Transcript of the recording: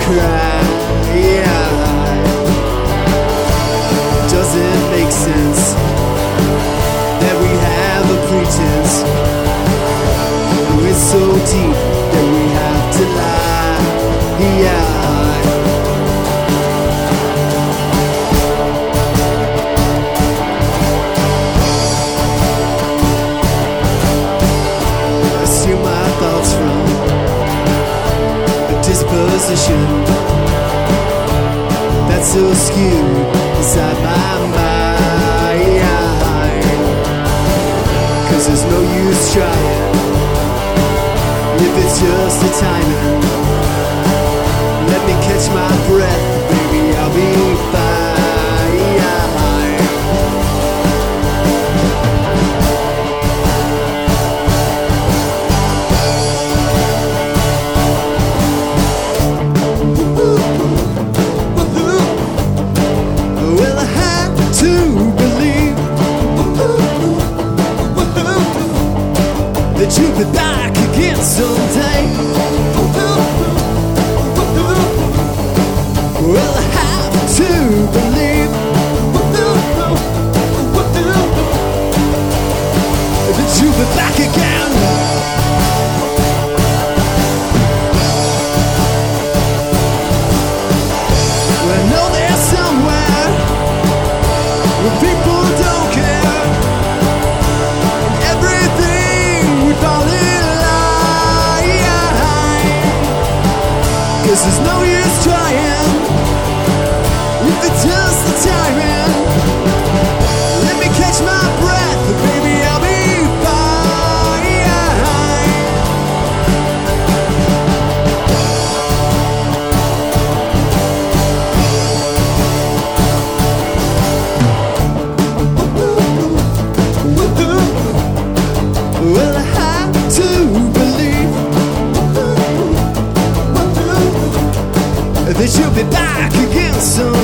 cry. Doesn't make sense that we have a pretense. It's so deep that we have to lie. I steal my thoughts from a disposition that's so skewed inside my mind. 'Cause there's no use trying if it's just the timing. Let me catch my breath, baby, I'll be fine. Well, I had to believe that you'd be back again someday. Well, I have to believe that you'll be back again. Well, I know there's somewhere where people don't care, and everything would fall in line. 'Cause there's no use trying if it's just the timing. Let me catch my breath, baby, I'll be well, I have to believe that you'll be back again soon.